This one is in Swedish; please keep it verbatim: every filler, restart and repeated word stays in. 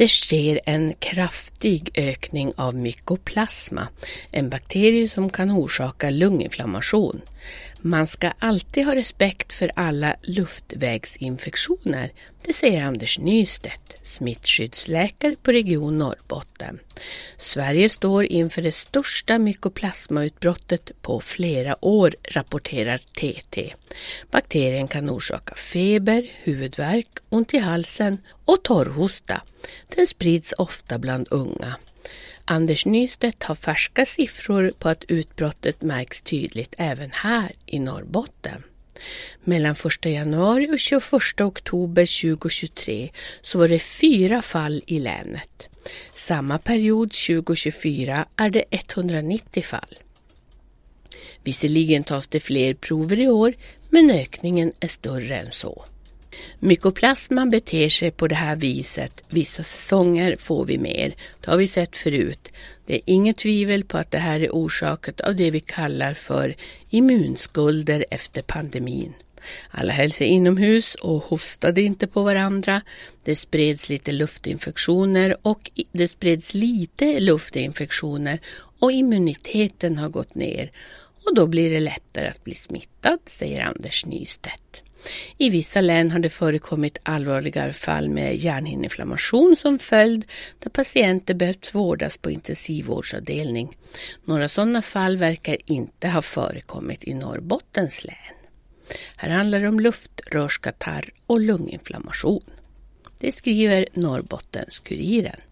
Det sker en kraftig ökning av mykoplasma, en bakterie som kan orsaka lunginflammation. Man ska alltid ha respekt för alla luftvägsinfektioner, det säger Anders Nystedt, smittskyddsläkare på Region Norrbotten. Sverige står inför det största mykoplasmautbrottet på flera år, rapporterar T T. Bakterien kan orsaka feber, huvudvärk, ont i halsen och torrhosta. Den sprids ofta bland unga. Anders Nystedt har färska siffror på att utbrottet märks tydligt även här i Norrbotten. Mellan första januari och tjugoförsta oktober tjugohundratjugotre så var det fyra fall i länet. Samma period tjugohundratjugofyra är det etthundranittio fall. Visserligen tas det fler prover i år, men ökningen är större än så. Mykoplasma beter sig på det här viset. Vissa säsonger får vi mer. Det har vi sett förut. Det är inget tvivel på att det här är orsakat av det vi kallar för immunskulder efter pandemin. Alla höll sig inomhus och hostade inte på varandra. Det spreds lite luftinfektioner och det spreds lite luftinfektioner och immuniteten har gått ner. Och då blir det lättare att bli smittad, säger Anders Nystedt. I vissa län har det förekommit allvarligare fall med hjärnhinneinflammation som följd, där patienter behövt vårdas på intensivvårdsavdelning. Några sådana fall verkar inte ha förekommit i Norrbottens län. Här handlar det om luftrörskatarr och lunginflammation. Det skriver Norrbottens-Kuriren.